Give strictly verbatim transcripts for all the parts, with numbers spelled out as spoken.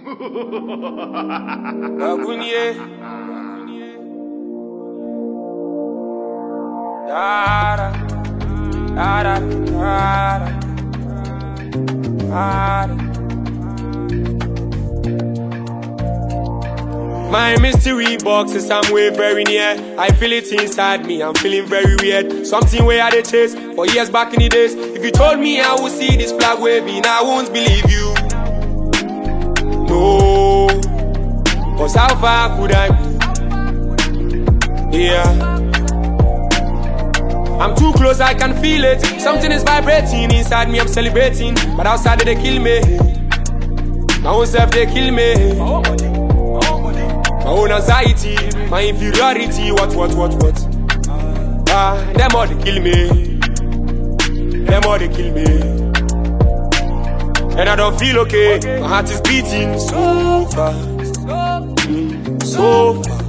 Agunye. Da da da da da. My mystery box is somewhere very near. I feel it inside me, I'm feeling very weird. Something where I did chase for years back in the days. If you told me I would see this flag waving, I won't believe you. No, cause how far could I be? Yeah, I'm too close, I can feel it. Something is vibrating inside me, I'm celebrating. But outside they kill me. My own self they kill me. My own anxiety, my inferiority, what, what, what, what? Ah, them all they kill me. Them all they kill me. And I don't feel okay. My heart is beating so fast, mm, so fast,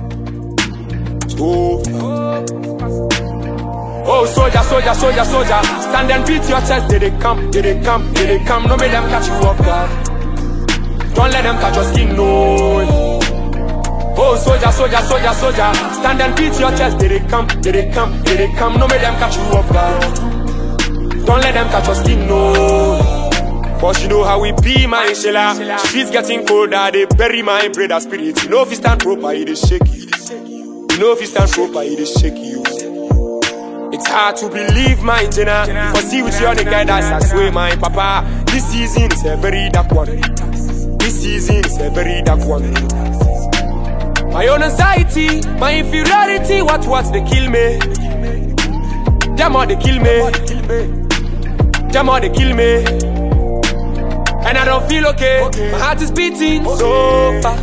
so fast. Oh, soldier, soldier, soldier, soldier, stand and beat your chest. Did they come? Did they come? Did they come? No, make them catch you off guard. Don't let them catch your skin, no. Oh, soldier, soldier, soldier, soldier, stand and beat your chest. Did they come? Did they come? Did they come? No, make them catch you off guard. Don't let them catch your skin, no. Cause you know how we be, my Shella. Streets getting colder, they bury my brother spirit. You know if you stand proper, it is shaky. You know if you stand proper, it is shaky. It's hard to believe, my Jenna. For see with you on the guidance, I swear, my papa. This season is a very dark one. This season is a very dark one. My own anxiety, my inferiority, what, what, they kill me. Them all they kill me. Them all they kill me. And I don't feel okay. My heart is beating so fast.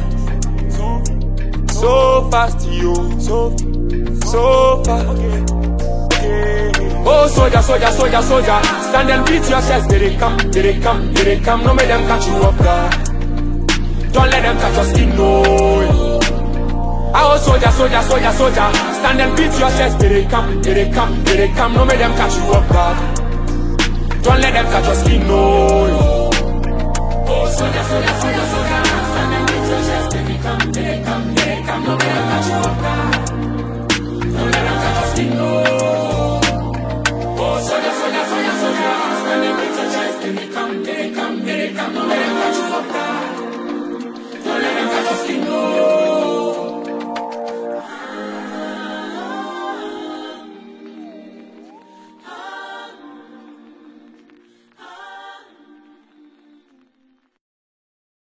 So fast, yo. So, so fast. Oh, soldier, soldier, soldier, soldier, stand and beat your chest. Did they come? Did they come? Did they come? No, make them catch you off guard. Don't let them touch your skin, no. Oh, soldier, soldier, soldier, soldier, stand and beat your chest. Did they come? Did they come? Did they come? No, make them catch you off guard. Don't let them catch your skin, no.